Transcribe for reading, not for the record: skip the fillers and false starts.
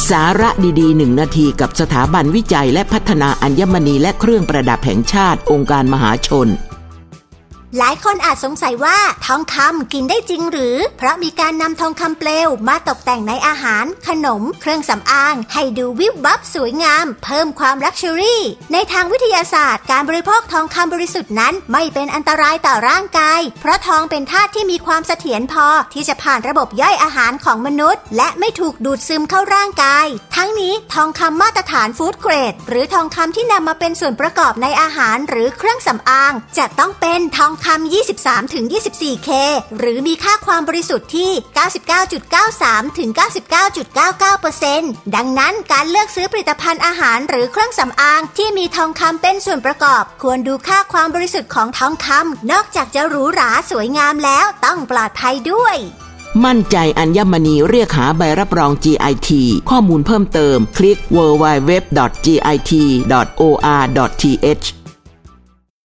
สาระดีๆ1นาทีกับสถาบันวิจัยและพัฒนาอัญมณีและเครื่องประดับแห่งชาติองค์การมหาชนหลายคนอาจสงสัยว่าทองคำกินได้จริงหรือเพราะมีการนำทองคำเปลวมาตกแต่งในอาหารขนมเครื่องสำอางให้ดูวิบวับสวยงามเพิ่มความลักชัวรี่ในทางวิทยาศาสตร์การบริโภคทองคำบริสุทธิ์นั้นไม่เป็นอันตรายต่อร่างกายเพราะทองเป็นธาตุที่มีความเสถียรพอที่จะผ่านระบบย่อยอาหารของมนุษย์และไม่ถูกดูดซึมเข้าร่างกายทั้งนี้ทองคำมาตรฐานฟู้ดเกรดหรือทองคำที่นำมาเป็นส่วนประกอบในอาหารหรือเครื่องสำอางจะต้องเป็นทองคำ23-24K หรือมีค่าความบริสุทธิ์ที่ 99.93-99.99% ดังนั้นการเลือกซื้อผลิตภัณฑ์อาหารหรือเครื่องสำอางที่มีทองคำเป็นส่วนประกอบควรดูค่าความบริสุทธิ์ของทองคำนอกจากจะหรูหราสวยงามแล้วต้องปลอดภัยด้วยมั่นใจอัญมณีเรียกหาใบรับรอง GIT ข้อมูลเพิ่มเติมคลิก www.git.or.th